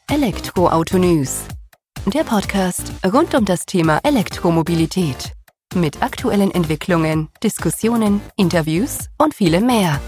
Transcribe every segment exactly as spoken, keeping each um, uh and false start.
Elektroauto News, der Podcast rund um das Thema Elektromobilität. Mit aktuellen Entwicklungen, Diskussionen, Interviews und vielem mehr.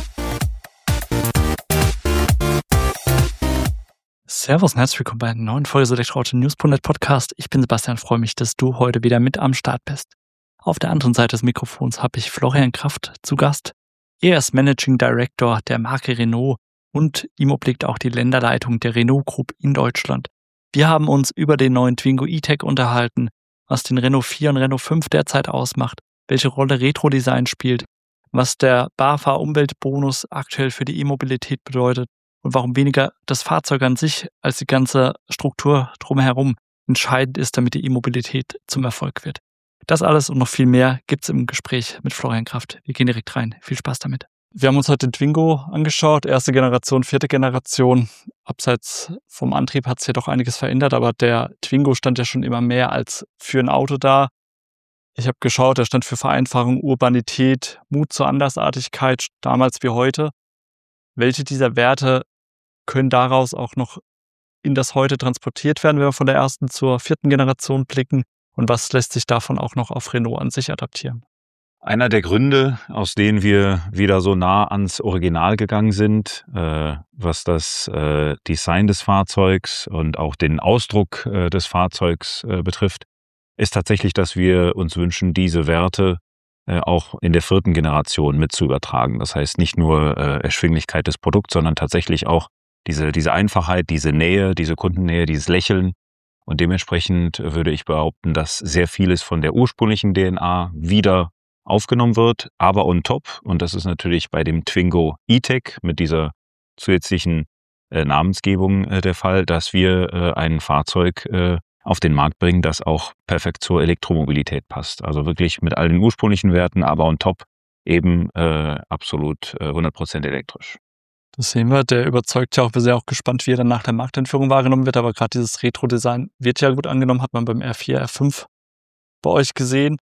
Servus und herzlich willkommen bei einer neuen Folge des Elektroauto News Punkt net Podcast. Ich bin Sebastian, freue mich, dass du heute wieder mit am Start bist. Auf der anderen Seite des Mikrofons habe ich Florian Kraft zu Gast. Er ist Managing Director der Marke Renault und ihm obliegt auch die Länderleitung der Renault Group in Deutschland. Wir haben uns über den neuen Twingo E-Tech unterhalten, was den Renault vier und Renault fünf derzeit ausmacht, welche Rolle Retro-Design spielt, was der BAFA-Umweltbonus aktuell für die E-Mobilität bedeutet und warum weniger das Fahrzeug an sich als die ganze Struktur drumherum entscheidend ist, damit die E-Mobilität zum Erfolg wird. Das alles und noch viel mehr gibt's im Gespräch mit Florian Kraft. Wir gehen direkt rein. Viel Spaß damit. Wir haben uns heute den Twingo angeschaut, erste Generation, vierte Generation. Abseits vom Antrieb hat sich ja doch einiges verändert, aber der Twingo stand ja schon immer mehr als für ein Auto da. Ich habe geschaut, er stand für Vereinfachung, Urbanität, Mut zur Andersartigkeit, damals wie heute. Welche dieser Werte können daraus auch noch in das Heute transportiert werden, wenn wir von der ersten zur vierten Generation blicken? Und was lässt sich davon auch noch auf Renault an sich adaptieren? Einer der Gründe, aus denen wir wieder so nah ans Original gegangen sind, äh, was das äh, Design des Fahrzeugs und auch den Ausdruck äh, des Fahrzeugs äh, betrifft, ist tatsächlich, dass wir uns wünschen, diese Werte äh, auch in der vierten Generation mit zu übertragen. Das heißt nicht nur äh, Erschwinglichkeit des Produkts, sondern tatsächlich auch diese, diese Einfachheit, diese Nähe, diese Kundennähe, dieses Lächeln. Und dementsprechend würde ich behaupten, dass sehr vieles von der ursprünglichen D N A wieder aufgenommen wird, aber on top, und das ist natürlich bei dem Twingo E-Tech mit dieser zusätzlichen äh, Namensgebung äh, der Fall, dass wir äh, ein Fahrzeug äh, auf den Markt bringen, das auch perfekt zur Elektromobilität passt. Also wirklich mit all den ursprünglichen Werten, aber on top eben äh, absolut äh, hundert Prozent elektrisch. Das sehen wir, der überzeugt ja auch, wir sind ja auch gespannt, wie er dann nach der Markteinführung wahrgenommen wird, aber gerade dieses Retro-Design wird ja gut angenommen, hat man beim R vier, R fünf bei euch gesehen.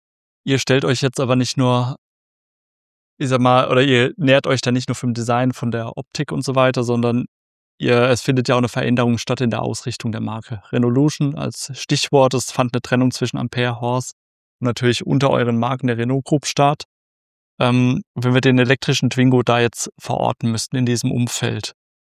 Ihr stellt euch jetzt aber nicht nur, ich sag mal, oder ihr nähert euch da nicht nur vom Design, von der Optik und so weiter, sondern ihr, es findet ja auch eine Veränderung statt in der Ausrichtung der Marke. Renaulution als Stichwort, es fand eine Trennung zwischen Ampere, Horse und natürlich unter euren Marken der Renault Group statt. Ähm, wenn wir den elektrischen Twingo da jetzt verorten müssten in diesem Umfeld,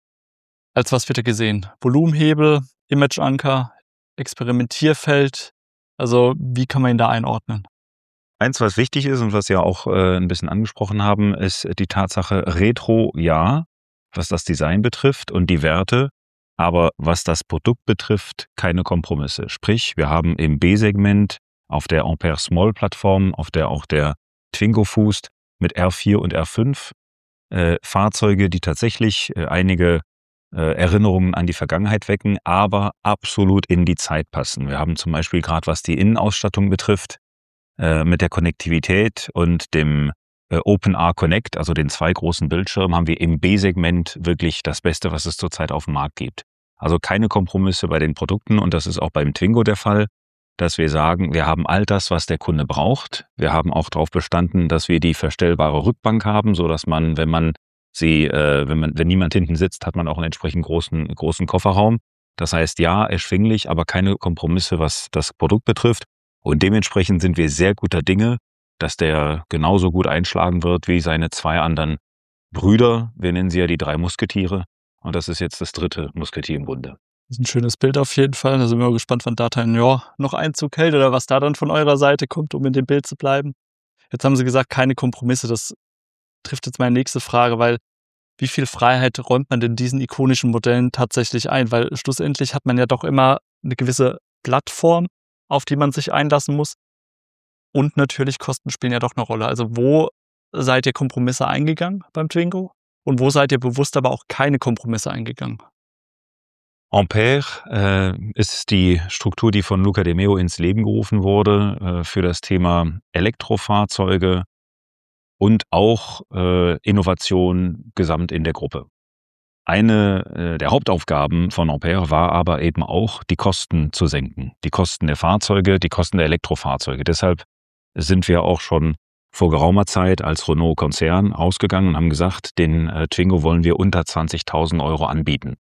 als was wird er gesehen? Volumenhebel, Imageanker, Experimentierfeld, also wie kann man ihn da einordnen? Eins, was wichtig ist und was wir auch äh, ein bisschen angesprochen haben, ist die Tatsache Retro, ja, was das Design betrifft und die Werte, aber was das Produkt betrifft, keine Kompromisse. Sprich, wir haben im B-Segment auf der Ampere Small Plattform, auf der auch der Twingo fußt, mit R vier und R fünf äh, Fahrzeuge, die tatsächlich äh, einige äh, Erinnerungen an die Vergangenheit wecken, aber absolut in die Zeit passen. Wir haben zum Beispiel gerade, was die Innenausstattung betrifft, mit der Konnektivität und dem äh, OpenR Connect, also den zwei großen Bildschirmen, haben wir im B-Segment wirklich das Beste, was es zurzeit auf dem Markt gibt. Also keine Kompromisse bei den Produkten und das ist auch beim Twingo der Fall, dass wir sagen, wir haben all das, was der Kunde braucht. Wir haben auch darauf bestanden, dass wir die verstellbare Rückbank haben, so dass man, wenn man sie, äh, wenn man, wenn niemand hinten sitzt, hat man auch einen entsprechend großen, großen Kofferraum. Das heißt, ja, erschwinglich, aber keine Kompromisse, was das Produkt betrifft. Und dementsprechend sind wir sehr guter Dinge, dass der genauso gut einschlagen wird wie seine zwei anderen Brüder. Wir nennen sie ja die drei Musketiere. Und das ist jetzt das dritte Musketier im Bunde. Das ist ein schönes Bild auf jeden Fall. Da sind wir mal gespannt, wann Data in Jahr noch Einzug hält oder was da dann von eurer Seite kommt, um in dem Bild zu bleiben. Jetzt haben Sie gesagt, keine Kompromisse. Das trifft jetzt meine nächste Frage, weil wie viel Freiheit räumt man denn diesen ikonischen Modellen tatsächlich ein? Weil schlussendlich hat man ja doch immer eine gewisse Plattform, auf die man sich einlassen muss. Und natürlich Kosten spielen ja doch eine Rolle. Also wo seid ihr Kompromisse eingegangen beim Twingo? Und wo seid ihr bewusst aber auch keine Kompromisse eingegangen? Ampere äh, ist die Struktur, die von Luca de Meo ins Leben gerufen wurde äh, für das Thema Elektrofahrzeuge und auch äh, Innovation gesamt in der Gruppe. Eine äh, der Hauptaufgaben von Ampere war aber eben auch, die Kosten zu senken. Die Kosten der Fahrzeuge, die Kosten der Elektrofahrzeuge. Deshalb sind wir auch schon vor geraumer Zeit als Renault-Konzern ausgegangen und haben gesagt, den äh, Twingo wollen wir unter zwanzigtausend Euro anbieten.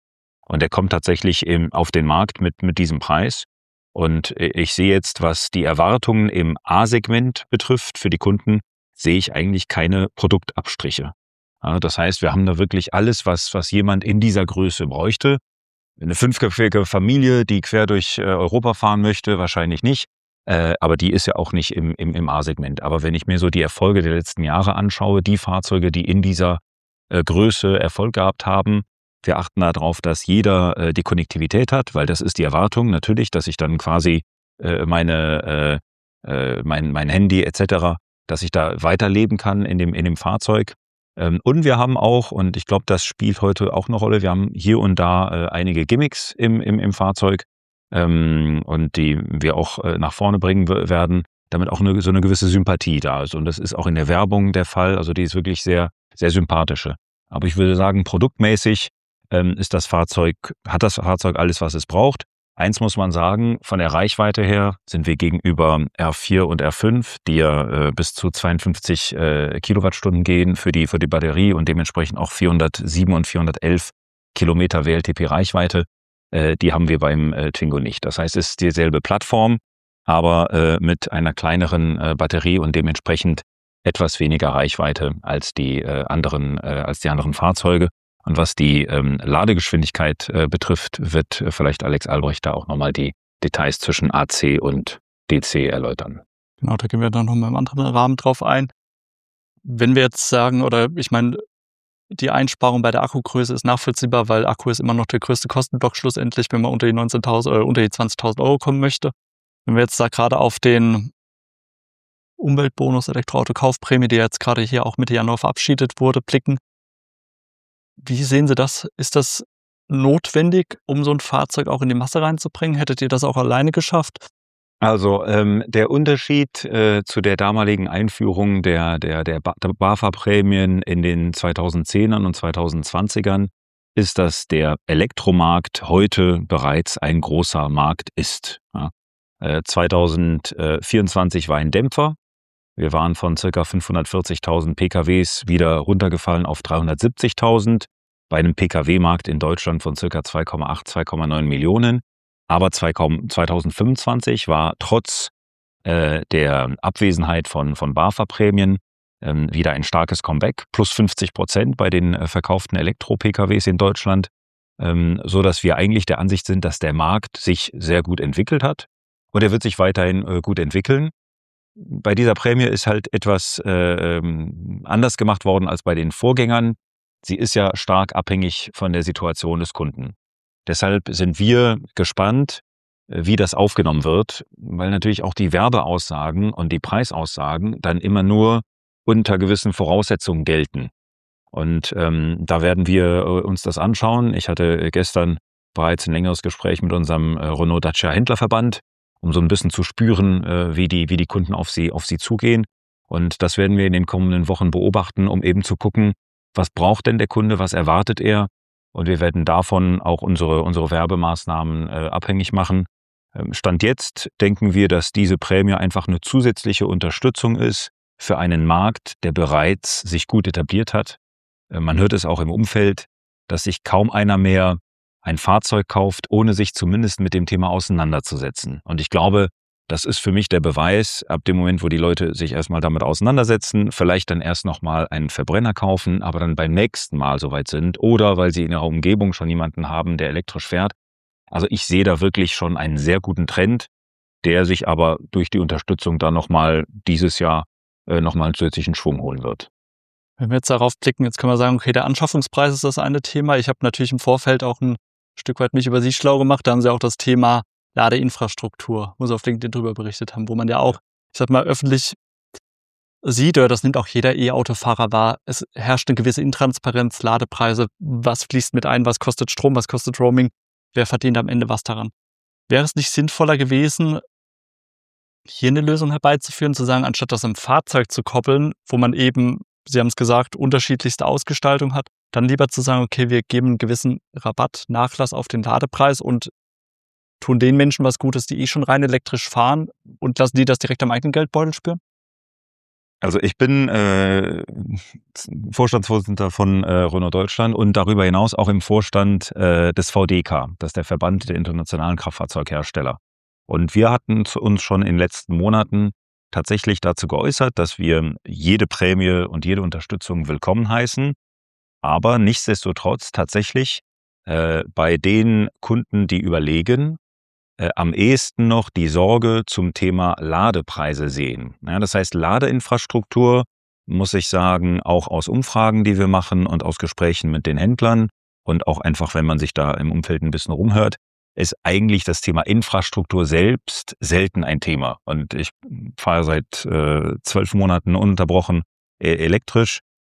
Und der kommt tatsächlich im, auf den Markt mit, mit diesem Preis. Und ich sehe jetzt, was die Erwartungen im A-Segment betrifft für die Kunden, sehe ich eigentlich keine Produktabstriche. Ja, das heißt, wir haben da wirklich alles, was, was jemand in dieser Größe bräuchte. Eine fünfköpfige Familie, die quer durch äh, Europa fahren möchte, wahrscheinlich nicht. Äh, aber die ist ja auch nicht im, im, im A-Segment. Aber wenn ich mir so die Erfolge der letzten Jahre anschaue, die Fahrzeuge, die in dieser äh, Größe Erfolg gehabt haben, wir achten darauf, dass jeder äh, die Konnektivität hat, weil das ist die Erwartung natürlich, dass ich dann quasi äh, meine, äh, äh, mein, mein Handy et cetera, dass ich da weiterleben kann in dem, in dem Fahrzeug. Ähm, und wir haben auch, und ich glaube, das spielt heute auch eine Rolle, wir haben hier und da äh, einige Gimmicks im, im, im Fahrzeug, ähm, und die wir auch äh, nach vorne bringen w- werden, damit auch eine, so eine gewisse Sympathie da ist. Und das ist auch in der Werbung der Fall, also die ist wirklich sehr, sehr sympathische. Aber ich würde sagen, produktmäßig ähm, ist das Fahrzeug, hat das Fahrzeug alles, was es braucht. Eins muss man sagen, von der Reichweite her sind wir gegenüber R vier und R fünf, die ja äh, bis zu zweiundfünfzig äh, Kilowattstunden gehen für die, für die Batterie und dementsprechend auch vierhundertsieben und vierhundertelf Kilometer W L T P Reichweite, äh, die haben wir beim äh, Twingo nicht. Das heißt, es ist dieselbe Plattform, aber äh, mit einer kleineren äh, Batterie und dementsprechend etwas weniger Reichweite als die äh, anderen, äh, als die anderen Fahrzeuge. Und was die ähm, Ladegeschwindigkeit äh, betrifft, wird äh, vielleicht Alex Albrecht da auch nochmal die Details zwischen A C und D C erläutern. Genau, da gehen wir dann nochmal im anderen Rahmen drauf ein. Wenn wir jetzt sagen, oder ich meine, die Einsparung bei der Akkugröße ist nachvollziehbar, weil Akku ist immer noch der größte Kostenblock schlussendlich, wenn man unter die neunzehntausend oder unter die zwanzigtausend Euro kommen möchte. Wenn wir jetzt da gerade auf den Umweltbonus Elektroauto-Kaufprämie, die jetzt gerade hier auch Mitte Januar verabschiedet wurde, blicken, wie sehen Sie das? Ist das notwendig, um so ein Fahrzeug auch in die Masse reinzubringen? Hättet ihr das auch alleine geschafft? Also ähm, der Unterschied äh, zu der damaligen Einführung der, der, der Ba- der BAFA-Prämien in den zweitausendzehnern und zweitausendzwanzigern ist, dass der Elektromarkt heute bereits ein großer Markt ist. Ja. Äh, zweitausendvierundzwanzig war ein Dämpfer. Wir waren von ca. fünfhundertvierzigtausend P K Ws wieder runtergefallen auf dreihundertsiebzigtausend, bei einem P K W-Markt in Deutschland von ca. zwei Komma acht, zwei Komma neun Millionen. Aber zweitausendfünfundzwanzig war trotz äh, der Abwesenheit von, von BAFA-Prämien ähm, wieder ein starkes Comeback, plus fünfzig Prozent bei den äh, verkauften Elektro-P K Ws in Deutschland, ähm, so dass wir eigentlich der Ansicht sind, dass der Markt sich sehr gut entwickelt hat und er wird sich weiterhin äh, gut entwickeln. Bei dieser Prämie ist halt etwas äh, anders gemacht worden als bei den Vorgängern. Sie ist ja stark abhängig von der Situation des Kunden. Deshalb sind wir gespannt, wie das aufgenommen wird, weil natürlich auch die Werbeaussagen und die Preisaussagen dann immer nur unter gewissen Voraussetzungen gelten. Und ähm, da werden wir uns das anschauen. Ich hatte gestern bereits ein längeres Gespräch mit unserem äh, Renault Dacia Händlerverband, um so ein bisschen zu spüren, äh, wie die, wie die Kunden auf sie, auf sie zugehen. Und das werden wir in den kommenden Wochen beobachten, um eben zu gucken, was braucht denn der Kunde, was erwartet er? Und wir werden davon auch unsere, unsere Werbemaßnahmen äh, abhängig machen. Ähm, Stand jetzt denken wir, dass diese Prämie einfach eine zusätzliche Unterstützung ist für einen Markt, der bereits sich gut etabliert hat. Äh, man hört es auch im Umfeld, dass sich kaum einer mehr ein Fahrzeug kauft, ohne sich zumindest mit dem Thema auseinanderzusetzen. Und ich glaube, das ist für mich der Beweis, ab dem Moment, wo die Leute sich erstmal damit auseinandersetzen, vielleicht dann erst nochmal einen Verbrenner kaufen, aber dann beim nächsten Mal soweit sind oder weil sie in ihrer Umgebung schon jemanden haben, der elektrisch fährt. Also ich sehe da wirklich schon einen sehr guten Trend, der sich aber durch die Unterstützung dann nochmal dieses Jahr äh, nochmal einen zusätzlichen Schwung holen wird. Wenn wir jetzt darauf blicken, jetzt können wir sagen, okay, der Anschaffungspreis ist das eine Thema. Ich habe natürlich im Vorfeld auch ein Stück weit mich über Sie schlau gemacht. Da haben Sie auch das Thema Ladeinfrastruktur, wo Sie auf LinkedIn drüber berichtet haben, wo man ja auch, ich sag mal, öffentlich sieht, oder das nimmt auch jeder E-Autofahrer wahr, es herrscht eine gewisse Intransparenz, Ladepreise, was fließt mit ein, was kostet Strom, was kostet Roaming, wer verdient am Ende was daran. Wäre es nicht sinnvoller gewesen, hier eine Lösung herbeizuführen, zu sagen, anstatt das im Fahrzeug zu koppeln, wo man eben, Sie haben es gesagt, unterschiedlichste Ausgestaltung hat, dann lieber zu sagen, okay, wir geben einen gewissen Rabatt, Nachlass auf den Ladepreis und tun den Menschen was Gutes, die eh schon rein elektrisch fahren und lassen die das direkt am eigenen Geldbeutel spüren? Also ich bin äh, Vorstandsvorsitzender von äh, Renault Deutschland und darüber hinaus auch im Vorstand äh, des V D K, das ist der Verband der internationalen Kraftfahrzeughersteller. Und wir hatten uns schon in den letzten Monaten tatsächlich dazu geäußert, dass wir jede Prämie und jede Unterstützung willkommen heißen, aber nichtsdestotrotz tatsächlich äh, bei den Kunden, die überlegen, Äh, am ehesten noch die Sorge zum Thema Ladepreise sehen. Ja, das heißt, Ladeinfrastruktur, muss ich sagen, auch aus Umfragen, die wir machen und aus Gesprächen mit den Händlern und auch einfach, wenn man sich da im Umfeld ein bisschen rumhört, ist eigentlich das Thema Infrastruktur selbst selten ein Thema. Und ich fahre seit äh, zwölf Monaten ununterbrochen äh, elektrisch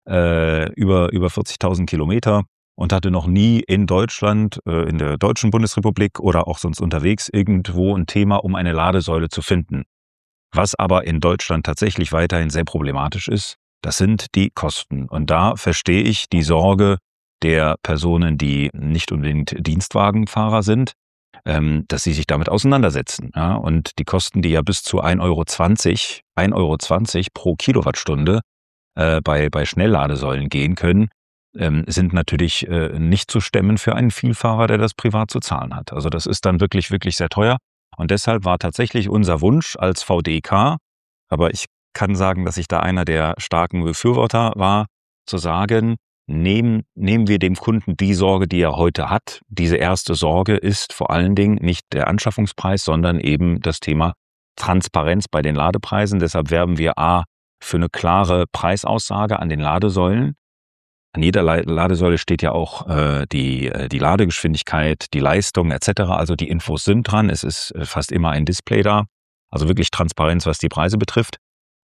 äh, über, über vierzigtausend Kilometer. Und hatte noch nie in Deutschland, äh, in der Deutschen Bundesrepublik oder auch sonst unterwegs irgendwo ein Thema, um eine Ladesäule zu finden. Was aber in Deutschland tatsächlich weiterhin sehr problematisch ist, das sind die Kosten. Und da verstehe ich die Sorge der Personen, die nicht unbedingt Dienstwagenfahrer sind, ähm, dass sie sich damit auseinandersetzen. Ja? Und die Kosten, die ja bis zu ein Euro zwanzig, ein Euro zwanzig pro Kilowattstunde äh, bei, bei Schnellladesäulen gehen können, sind natürlich äh, nicht zu stemmen für einen Vielfahrer, der das privat zu zahlen hat. Also das ist dann wirklich, wirklich sehr teuer. Und deshalb war tatsächlich unser Wunsch als V D K, aber ich kann sagen, dass ich da einer der starken Befürworter war, zu sagen, nehmen, nehmen wir dem Kunden die Sorge, die er heute hat. Diese erste Sorge ist vor allen Dingen nicht der Anschaffungspreis, sondern eben das Thema Transparenz bei den Ladepreisen. Deshalb werben wir A für eine klare Preisaussage an den Ladesäulen. An jeder Ladesäule steht ja auch äh, die, die Ladegeschwindigkeit, die Leistung et cetera. Also die Infos sind dran. Es ist fast immer ein Display da. Also wirklich Transparenz, was die Preise betrifft.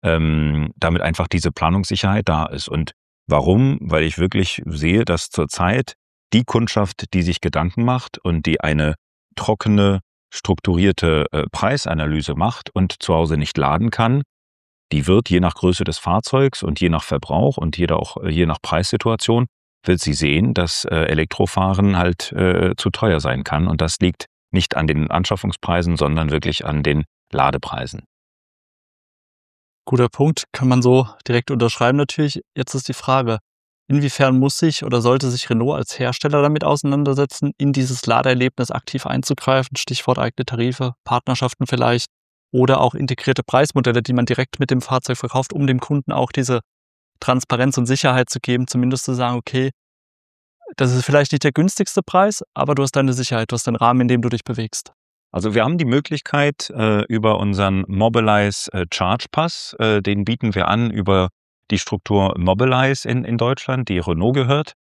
Ähm, damit einfach diese Planungssicherheit da ist. Und warum? Weil ich wirklich sehe, dass zurzeit die Kundschaft, die sich Gedanken macht und die eine trockene, strukturierte äh, Preisanalyse macht und zu Hause nicht laden kann, die wird je nach Größe des Fahrzeugs und je nach Verbrauch und je, auch, je nach Preissituation, wird sie sehen, dass äh, Elektrofahren halt äh, zu teuer sein kann. Und das liegt nicht an den Anschaffungspreisen, sondern wirklich an den Ladepreisen. Guter Punkt, kann man so direkt unterschreiben natürlich. Jetzt ist die Frage, inwiefern muss sich oder sollte sich Renault als Hersteller damit auseinandersetzen, in dieses Ladeerlebnis aktiv einzugreifen? Stichwort eigene Tarife, Partnerschaften vielleicht. Oder auch integrierte Preismodelle, die man direkt mit dem Fahrzeug verkauft, um dem Kunden auch diese Transparenz und Sicherheit zu geben, zumindest zu sagen, okay, das ist vielleicht nicht der günstigste Preis, aber du hast deine Sicherheit, du hast den Rahmen, in dem du dich bewegst. Also wir haben die Möglichkeit äh, über unseren Mobilize äh, Charge Pass, äh, den bieten wir an über die Struktur Mobilize in, in Deutschland, die Renault gehört.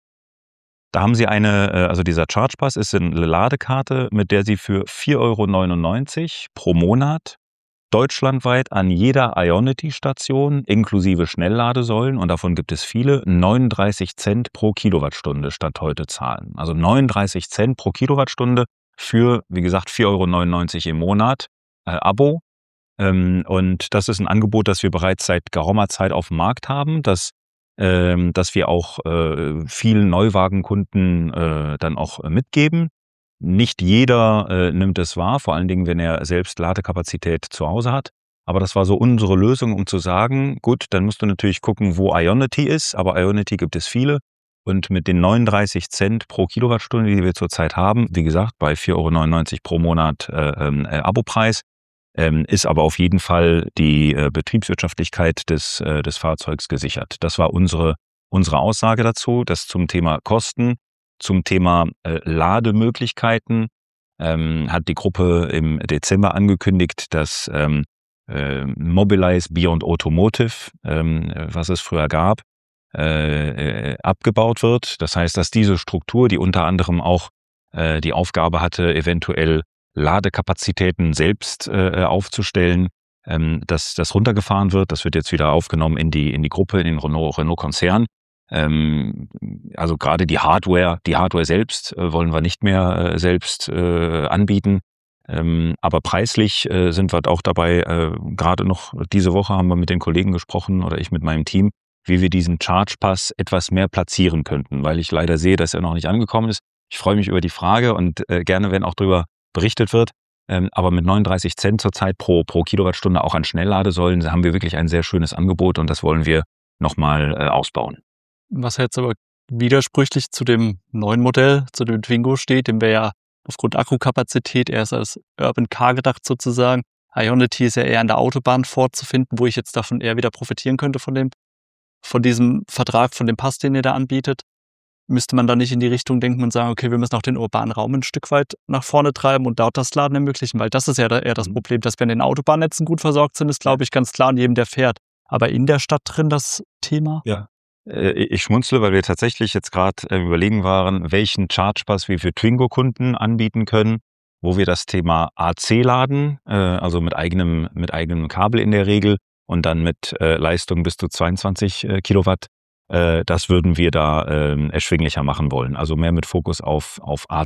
Da haben Sie eine, äh, also dieser Charge Pass ist eine Ladekarte, mit der Sie für vier Euro neunundneunzig pro Monat deutschlandweit an jeder Ionity-Station inklusive Schnellladesäulen, und davon gibt es viele, neununddreißig Cent pro Kilowattstunde statt heute zahlen. Also neununddreißig Cent pro Kilowattstunde für, wie gesagt, vier Euro neunundneunzig im Monat äh, Abo. Ähm, und das ist ein Angebot, das wir bereits seit geraumer Zeit auf dem Markt haben, das, ähm, das wir auch äh, vielen Neuwagenkunden äh, dann auch äh, mitgeben. Nicht jeder äh, nimmt es wahr, vor allen Dingen, wenn er selbst Ladekapazität zu Hause hat. Aber das war so unsere Lösung, um zu sagen, gut, dann musst du natürlich gucken, wo Ionity ist. Aber Ionity gibt es viele. Und mit den neununddreißig Cent pro Kilowattstunde, die wir zurzeit haben, wie gesagt, bei vier Euro neunundneunzig pro Monat äh, äh, Abopreis, ähm, ist aber auf jeden Fall die äh, Betriebswirtschaftlichkeit des, äh, des Fahrzeugs gesichert. Das war unsere, unsere Aussage dazu. Das zum Thema Kosten. Zum Thema äh, Lademöglichkeiten ähm, hat die Gruppe im Dezember angekündigt, dass ähm, äh, Mobilize Beyond Automotive, ähm, was es früher gab, äh, äh, abgebaut wird. Das heißt, dass diese Struktur, die unter anderem auch äh, die Aufgabe hatte, eventuell Ladekapazitäten selbst äh, aufzustellen, ähm, dass das runtergefahren wird. Das wird jetzt wieder aufgenommen in die in die Gruppe, in den Renault Renault Konzern. Ähm, also gerade die Hardware, die Hardware selbst äh, wollen wir nicht mehr äh, selbst äh, anbieten. Ähm, aber preislich äh, sind wir auch dabei, äh, gerade noch diese Woche haben wir mit den Kollegen gesprochen oder ich mit meinem Team, wie wir diesen Charge Pass etwas mehr platzieren könnten, weil ich leider sehe, dass er noch nicht angekommen ist. Ich freue mich über die Frage und äh, gerne, wenn auch darüber berichtet wird. Ähm, aber mit neununddreißig Cent zurzeit pro, pro Kilowattstunde auch an Schnellladesäulen haben wir wirklich ein sehr schönes Angebot und das wollen wir nochmal äh, ausbauen. Was jetzt aber widersprüchlich zu dem neuen Modell, zu dem Twingo steht, dem wir ja aufgrund Akkukapazität erst als Urban Car gedacht sozusagen. Ionity ist ja eher an der Autobahn vorzufinden, wo ich jetzt davon eher wieder profitieren könnte von dem, von diesem Vertrag, von dem Pass, den ihr da anbietet. Müsste man da nicht in die Richtung denken und sagen, okay, wir müssen auch den urbanen Raum ein Stück weit nach vorne treiben und dort das Laden ermöglichen? Weil das ist ja eher das Problem, dass wir in den Autobahnnetzen gut versorgt sind, ist, glaube ich, ganz klar an jedem, der fährt. Aber in der Stadt drin das Thema? Ja. Ich schmunzle, weil wir tatsächlich jetzt gerade äh, überlegen waren, welchen Chargepass wir für Twingo-Kunden anbieten können, wo wir das Thema A C-Laden, äh, also mit eigenem, mit eigenem Kabel in der Regel und dann mit äh, Leistung bis zu zweiundzwanzig äh, Kilowatt, äh, das würden wir da äh, erschwinglicher machen wollen. Also mehr mit Fokus auf, auf A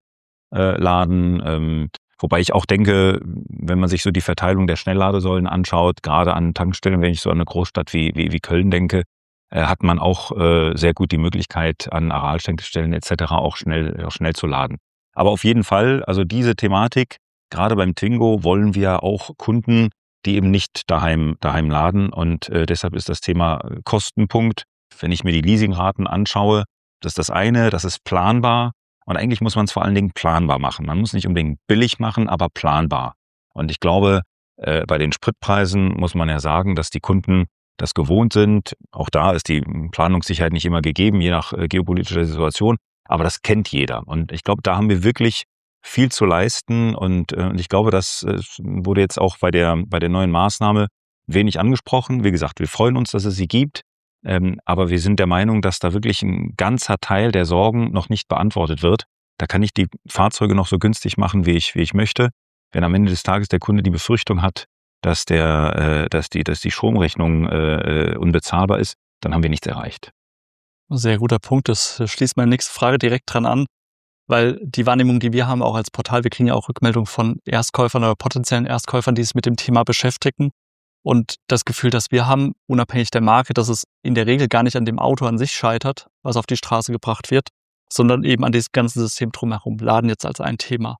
C-Laden. Äh, ähm, wobei ich auch denke, wenn man sich so die Verteilung der Schnellladesäulen anschaut, gerade an Tankstellen, wenn ich so an eine Großstadt wie, wie, wie Köln denke, hat man auch äh, sehr gut die Möglichkeit, an Araltankstellen et cetera auch schnell, auch schnell zu laden. Aber auf jeden Fall, also diese Thematik, gerade beim Twingo wollen wir auch Kunden, die eben nicht daheim, daheim laden. Und äh, deshalb ist das Thema Kostenpunkt. Wenn ich mir die Leasingraten anschaue, das ist das eine, das ist planbar. Und eigentlich muss man es vor allen Dingen planbar machen. Man muss nicht unbedingt billig machen, aber planbar. Und ich glaube, äh, bei den Spritpreisen muss man ja sagen, dass die Kunden das gewohnt sind. Auch da ist die Planungssicherheit nicht immer gegeben, je nach äh, geopolitischer Situation. Aber das kennt jeder. Und ich glaube, da haben wir wirklich viel zu leisten. Und, äh, und ich glaube, das äh, wurde jetzt auch bei der, bei der neuen Maßnahme wenig angesprochen. Wie gesagt, wir freuen uns, dass es sie gibt. Ähm, aber wir sind der Meinung, dass da wirklich ein ganzer Teil der Sorgen noch nicht beantwortet wird. Da kann ich die Fahrzeuge noch so günstig machen, wie ich, wie ich möchte. Wenn am Ende des Tages der Kunde die Befürchtung hat, dass der, äh, dass die, dass die Stromrechnung äh, unbezahlbar ist, dann haben wir nichts erreicht. Sehr guter Punkt. Das schließt meine nächste Frage direkt dran an, weil die Wahrnehmung, die wir haben, auch als Portal, wir kriegen ja auch Rückmeldungen von Erstkäufern oder potenziellen Erstkäufern, die sich mit dem Thema beschäftigen. Und das Gefühl, das wir haben, unabhängig der Marke, dass es in der Regel gar nicht an dem Auto an sich scheitert, was auf die Straße gebracht wird, sondern eben an diesem ganzen System drumherum. Laden jetzt als ein Thema.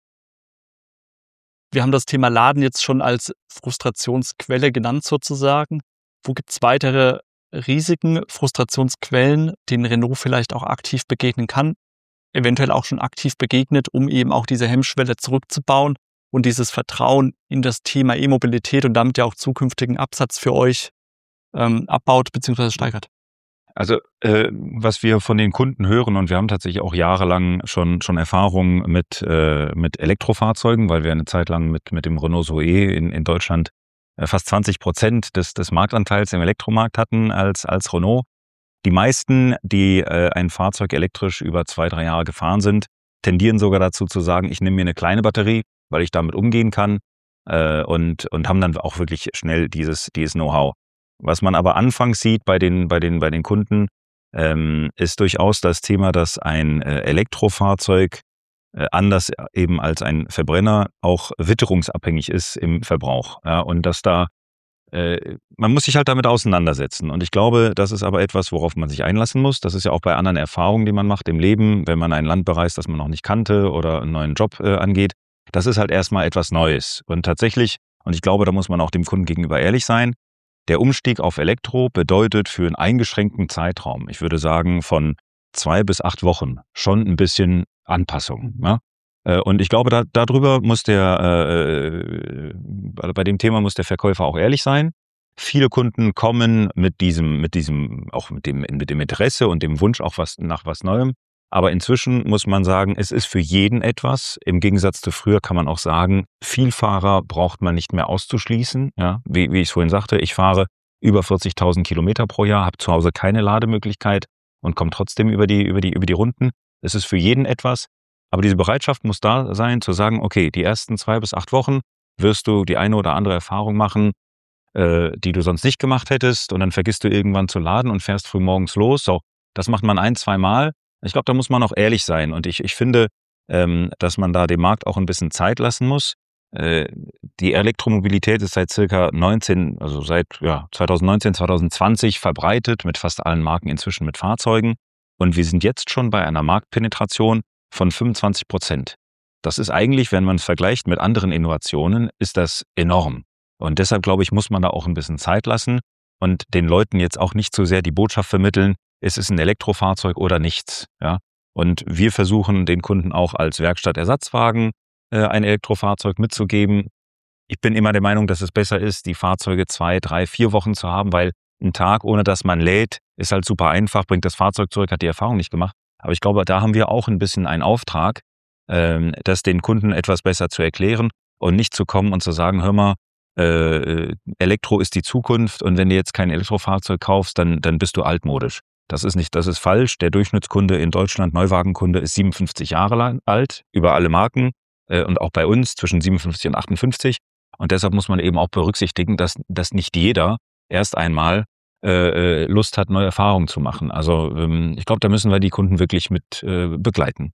Wir haben das Thema Laden jetzt schon als Frustrationsquelle genannt sozusagen. Wo gibt es weitere Risiken, Frustrationsquellen, denen Renault vielleicht auch aktiv begegnen kann, eventuell auch schon aktiv begegnet, um eben auch diese Hemmschwelle zurückzubauen und dieses Vertrauen in das Thema E-Mobilität und damit ja auch zukünftigen Absatz für euch ähm, abbaut bzw. steigert? Also äh, was wir von den Kunden hören, und wir haben tatsächlich auch jahrelang schon schon Erfahrung mit äh, mit Elektrofahrzeugen, weil wir eine Zeit lang mit mit dem Renault Zoe in in Deutschland äh, fast zwanzig Prozent des des Marktanteils im Elektromarkt hatten als als Renault. Die meisten, die äh, ein Fahrzeug elektrisch über zwei, drei Jahre gefahren sind, tendieren sogar dazu zu sagen, ich nehme mir eine kleine Batterie, weil ich damit umgehen kann, äh, und und haben dann auch wirklich schnell dieses dieses Know-how. Was man aber anfangs sieht bei den, bei den, bei den Kunden, ähm, ist durchaus das Thema, dass ein äh, Elektrofahrzeug äh, anders eben als ein Verbrenner auch witterungsabhängig ist im Verbrauch. Ja, und dass da, äh, man muss sich halt damit auseinandersetzen. Und ich glaube, das ist aber etwas, worauf man sich einlassen muss. Das ist ja auch bei anderen Erfahrungen, die man macht im Leben, wenn man ein Land bereist, das man noch nicht kannte oder einen neuen Job äh, angeht. Das ist halt erstmal etwas Neues. Und tatsächlich, und ich glaube, da muss man auch dem Kunden gegenüber ehrlich sein, der Umstieg auf Elektro bedeutet für einen eingeschränkten Zeitraum, ich würde sagen von zwei bis acht Wochen, schon ein bisschen Anpassung. Ja? Und ich glaube, da, darüber muss der, äh, bei dem Thema muss der Verkäufer auch ehrlich sein. Viele Kunden kommen mit diesem, mit diesem, auch mit dem, mit dem Interesse und dem Wunsch auch was nach was Neuem. Aber inzwischen muss man sagen, es ist für jeden etwas. Im Gegensatz zu früher kann man auch sagen, Vielfahrer braucht man nicht mehr auszuschließen. Ja, wie, wie ich es vorhin sagte, ich fahre über vierzigtausend Kilometer pro Jahr, habe zu Hause keine Lademöglichkeit und komme trotzdem über die, über die, über die Runden. Es ist für jeden etwas. Aber diese Bereitschaft muss da sein, zu sagen, okay, die ersten zwei bis acht Wochen wirst du die eine oder andere Erfahrung machen, äh, die du sonst nicht gemacht hättest. Und dann vergisst du irgendwann zu laden und fährst früh morgens los. So, das macht man ein, zwei Mal. Ich glaube, da muss man auch ehrlich sein. Und ich, ich finde, ähm, dass man da dem Markt auch ein bisschen Zeit lassen muss. Äh, die Elektromobilität ist seit circa neunzehn, also seit ja, zwanzig neunzehn, zwanzig zwanzig verbreitet, mit fast allen Marken inzwischen mit Fahrzeugen. Und wir sind jetzt schon bei einer Marktpenetration von fünfundzwanzig Prozent. Das ist eigentlich, wenn man es vergleicht mit anderen Innovationen, ist das enorm. Und deshalb, glaube ich, muss man da auch ein bisschen Zeit lassen und den Leuten jetzt auch nicht so sehr die Botschaft vermitteln, es ist ein Elektrofahrzeug oder nichts. Ja? Und wir versuchen den Kunden auch als Werkstattersatzwagen äh, ein Elektrofahrzeug mitzugeben. Ich bin immer der Meinung, dass es besser ist, die Fahrzeuge zwei, drei, vier Wochen zu haben, weil ein Tag, ohne dass man lädt, ist halt super einfach, bringt das Fahrzeug zurück, hat die Erfahrung nicht gemacht. Aber ich glaube, da haben wir auch ein bisschen einen Auftrag, ähm, das den Kunden etwas besser zu erklären und nicht zu kommen und zu sagen, hör mal, äh, Elektro ist die Zukunft und wenn du jetzt kein Elektrofahrzeug kaufst, dann, dann bist du altmodisch. Das ist nicht, das ist falsch. Der Durchschnittskunde in Deutschland, Neuwagenkunde, ist siebenundfünfzig Jahre lang alt, über alle Marken äh, und auch bei uns zwischen siebenundfünfzig und achtundfünfzig. Und deshalb muss man eben auch berücksichtigen, dass, dass nicht jeder erst einmal äh, Lust hat, neue Erfahrungen zu machen. Also ähm, ich glaube, da müssen wir die Kunden wirklich mit äh, begleiten.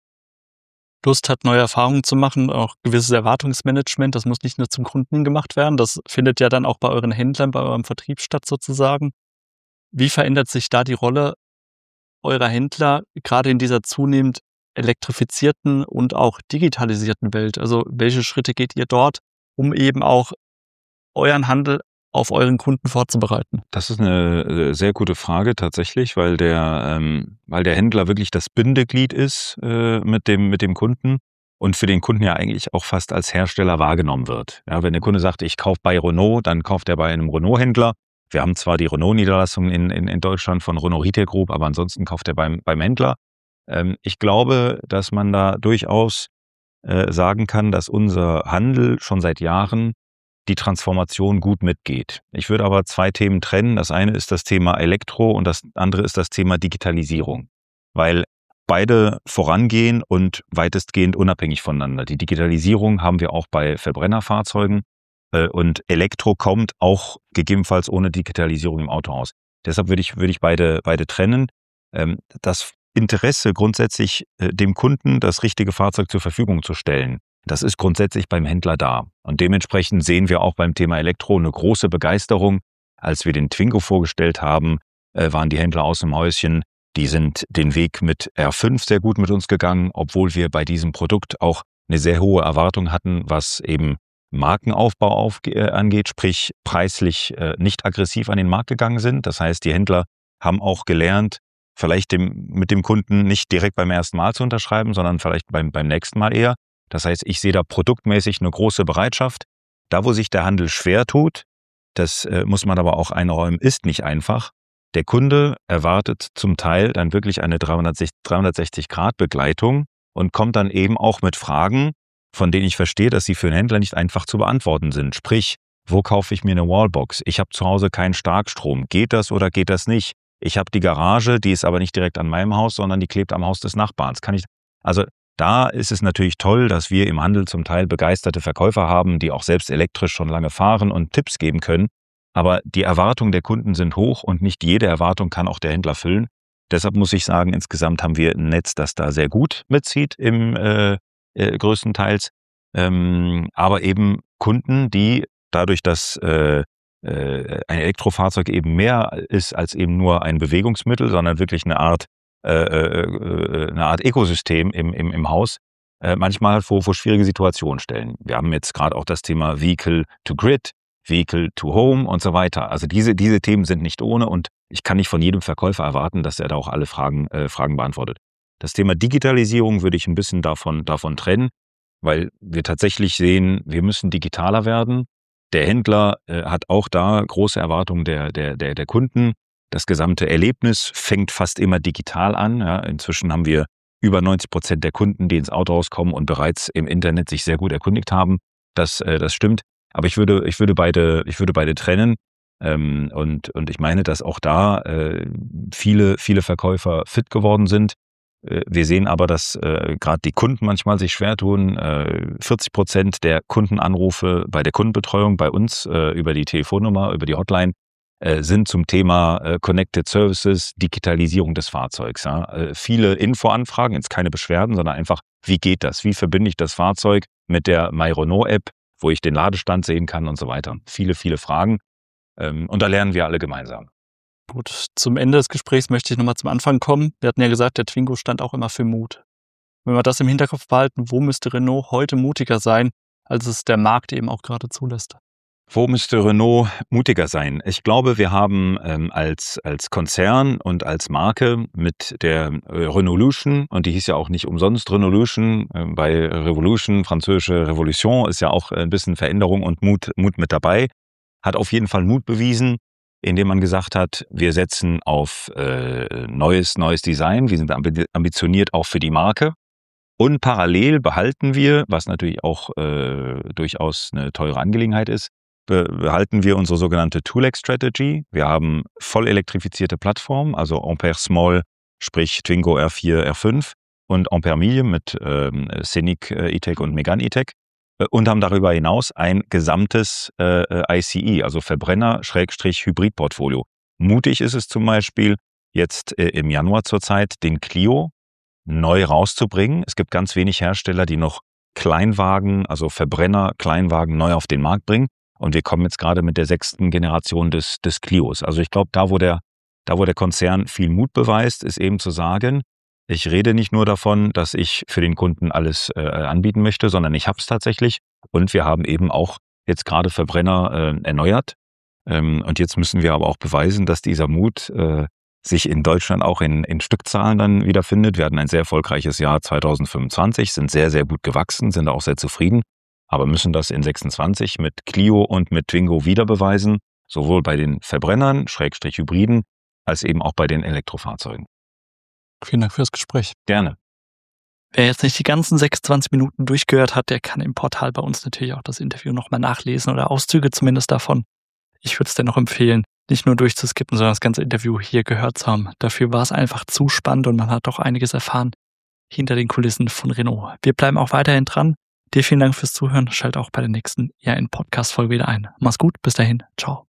Lust hat, neue Erfahrungen zu machen, auch gewisses Erwartungsmanagement, das muss nicht nur zum Kunden gemacht werden, das findet ja dann auch bei euren Händlern, bei eurem Vertrieb statt sozusagen. Wie verändert sich da die Rolle eurer Händler, gerade in dieser zunehmend elektrifizierten und auch digitalisierten Welt? Also welche Schritte geht ihr dort, um eben auch euren Handel auf euren Kunden vorzubereiten? Das ist eine sehr gute Frage tatsächlich, weil der, ähm, weil der Händler wirklich das Bindeglied ist äh, mit dem, mit dem Kunden und für den Kunden ja eigentlich auch fast als Hersteller wahrgenommen wird. Ja, wenn der Kunde sagt, ich kaufe bei Renault, dann kauft er bei einem Renault-Händler. Wir haben zwar die Renault-Niederlassung in, in, in Deutschland von Renault Retail Group, aber ansonsten kauft er beim, beim Händler. Ähm, ich glaube, dass man da durchaus äh, sagen kann, dass unser Handel schon seit Jahren die Transformation gut mitgeht. Ich würde aber zwei Themen trennen. Das eine ist das Thema Elektro und das andere ist das Thema Digitalisierung, weil beide vorangehen und weitestgehend unabhängig voneinander. Die Digitalisierung haben wir auch bei Verbrennerfahrzeugen äh, und Elektro kommt auch gegebenenfalls ohne Digitalisierung im Autohaus. Deshalb würde ich, würde ich beide, beide trennen. Ähm, das Interesse grundsätzlich äh, dem Kunden das richtige Fahrzeug zur Verfügung zu stellen, das ist grundsätzlich beim Händler da. Und dementsprechend sehen wir auch beim Thema Elektro eine große Begeisterung. Als wir den Twingo vorgestellt haben, äh, waren die Händler aus dem Häuschen. Die sind den Weg mit R fünf sehr gut mit uns gegangen, obwohl wir bei diesem Produkt auch eine sehr hohe Erwartung hatten, was eben Markenaufbau auf, äh, angeht, sprich preislich äh, nicht aggressiv an den Markt gegangen sind. Das heißt, die Händler haben auch gelernt, vielleicht dem, mit dem Kunden nicht direkt beim ersten Mal zu unterschreiben, sondern vielleicht beim, beim nächsten Mal eher. Das heißt, ich sehe da produktmäßig eine große Bereitschaft. Da, wo sich der Handel schwer tut, das äh, muss man aber auch einräumen, ist nicht einfach. Der Kunde erwartet zum Teil dann wirklich eine dreihundertsechzig Grad Begleitung und kommt dann eben auch mit Fragen, von denen ich verstehe, dass sie für einen Händler nicht einfach zu beantworten sind. Sprich, wo kaufe ich mir eine Wallbox? Ich habe zu Hause keinen Starkstrom. Geht das oder geht das nicht? Ich habe die Garage, die ist aber nicht direkt an meinem Haus, sondern die klebt am Haus des Nachbarns. Kann ich, also da ist es natürlich toll, dass wir im Handel zum Teil begeisterte Verkäufer haben, die auch selbst elektrisch schon lange fahren und Tipps geben können. Aber die Erwartungen der Kunden sind hoch und nicht jede Erwartung kann auch der Händler füllen. Deshalb muss ich sagen, insgesamt haben wir ein Netz, das da sehr gut mitzieht, im äh, äh, größtenteils. Ähm, aber eben Kunden, die dadurch, dass äh, äh, ein Elektrofahrzeug eben mehr ist als eben nur ein Bewegungsmittel, sondern wirklich eine Art Äh, äh, eine Art Ökosystem im, im, im Haus, äh, manchmal vor, vor schwierige Situationen stellen. Wir haben jetzt gerade auch das Thema Vehicle to Grid, Vehicle to Home und so weiter. Also diese, diese Themen sind nicht ohne und ich kann nicht von jedem Verkäufer erwarten, dass er da auch alle Fragen, äh, Fragen beantwortet. Das Thema Digitalisierung würde ich ein bisschen davon, davon trennen, weil wir tatsächlich sehen, wir müssen digitaler werden. Der Händler äh, hat auch da große Erwartungen der, der, der, der Kunden. Das gesamte Erlebnis fängt fast immer digital an. Ja, inzwischen haben wir über neunzig Prozent der Kunden, die ins Autohaus kommen und bereits im Internet sich sehr gut erkundigt haben. Das, äh, das stimmt. Aber ich würde, ich würde beide, ich würde beide trennen. Ähm, und, und ich meine, dass auch da äh, viele, viele Verkäufer fit geworden sind. Äh, wir sehen aber, dass äh, gerade die Kunden manchmal sich schwer tun. Äh, vierzig Prozent der Kundenanrufe bei der Kundenbetreuung bei uns äh, über die Telefonnummer, über die Hotline sind zum Thema äh, Connected Services, Digitalisierung des Fahrzeugs. Ja. Äh, viele Infoanfragen, jetzt keine Beschwerden, sondern einfach, wie geht das? Wie verbinde ich das Fahrzeug mit der MyRenault-App, wo ich den Ladestand sehen kann und so weiter. Viele, viele Fragen. Ähm, und da lernen wir alle gemeinsam. Gut, zum Ende des Gesprächs möchte ich nochmal zum Anfang kommen. Wir hatten ja gesagt, der Twingo stand auch immer für Mut. Wenn wir das im Hinterkopf behalten, wo müsste Renault heute mutiger sein, als es der Markt eben auch gerade zulässt? Wo müsste Renault mutiger sein? Ich glaube, wir haben ähm, als, als Konzern und als Marke mit der äh, Renaulution, und die hieß ja auch nicht umsonst Renaulution, äh, bei Revolution, französische Revolution, ist ja auch ein bisschen Veränderung und Mut, Mut mit dabei, hat auf jeden Fall Mut bewiesen, indem man gesagt hat, wir setzen auf äh, neues, neues Design, wir sind ambitioniert auch für die Marke. Und parallel behalten wir, was natürlich auch äh, durchaus eine teure Angelegenheit ist, behalten wir unsere sogenannte Two-Leg-Strategy. Wir haben voll elektrifizierte Plattformen, also Ampere Small, sprich Twingo R vier, R fünf und Ampere Medium mit ähm, Scenic äh, E-Tech und Megane E-Tech äh, und haben darüber hinaus ein gesamtes äh, I C E, also Verbrenner-Hybrid-Portfolio. Mutig ist es zum Beispiel, jetzt äh, im Januar zurzeit den Clio neu rauszubringen. Es gibt ganz wenig Hersteller, die noch Kleinwagen, also Verbrenner, Kleinwagen neu auf den Markt bringen. Und wir kommen jetzt gerade mit der sechsten Generation des, des Clios. Also ich glaube, da wo der, da wo der Konzern viel Mut beweist, ist eben zu sagen, ich rede nicht nur davon, dass ich für den Kunden alles äh, anbieten möchte, sondern ich habe es tatsächlich. Und wir haben eben auch jetzt gerade Verbrenner äh, erneuert. Ähm, und jetzt müssen wir aber auch beweisen, dass dieser Mut äh, sich in Deutschland auch in, in Stückzahlen dann wiederfindet. Wir hatten ein sehr erfolgreiches Jahr zwanzig fünfundzwanzig, sind sehr, sehr gut gewachsen, sind auch sehr zufrieden. Aber müssen das in sechsundzwanzig mit Clio und mit Twingo wieder beweisen, sowohl bei den Verbrennern, Schrägstrich Hybriden, als eben auch bei den Elektrofahrzeugen. Vielen Dank fürs Gespräch. Gerne. Wer jetzt nicht die ganzen sechsundzwanzig Minuten durchgehört hat, der kann im Portal bei uns natürlich auch das Interview nochmal nachlesen oder Auszüge zumindest davon. Ich würde es dennoch empfehlen, nicht nur durchzuskippen, sondern das ganze Interview hier gehört zu haben. Dafür war es einfach zu spannend und man hat doch einiges erfahren hinter den Kulissen von Renault. Wir bleiben auch weiterhin dran. Dir vielen Dank fürs Zuhören. Schalt auch bei der nächsten I A N-Podcast-Folge wieder ein. Mach's gut, bis dahin. Ciao.